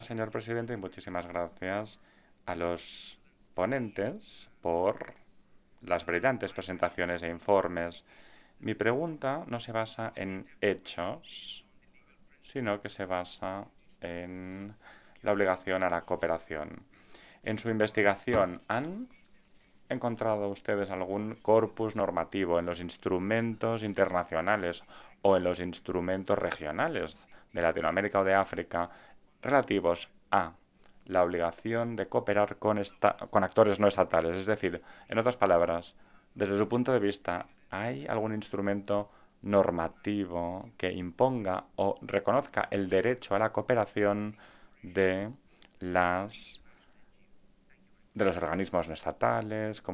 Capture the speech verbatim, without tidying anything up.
señor presidente, y muchísimas gracias a los ponentes por las brillantes presentaciones e informes. Mi pregunta no se basa en hechos, sino que se basa en la obligación a la cooperación. En su investigación, ¿han encontrado ustedes algún corpus normativo en los instrumentos internacionales o en los instrumentos regionales de Latinoamérica o de África relativos a la obligación de cooperar con, esta- con actores no estatales? Es decir, en otras palabras, desde su punto de vista, ¿hay algún instrumento normativo que imponga o reconozca el derecho a la cooperación de las de los organismos no estatales, como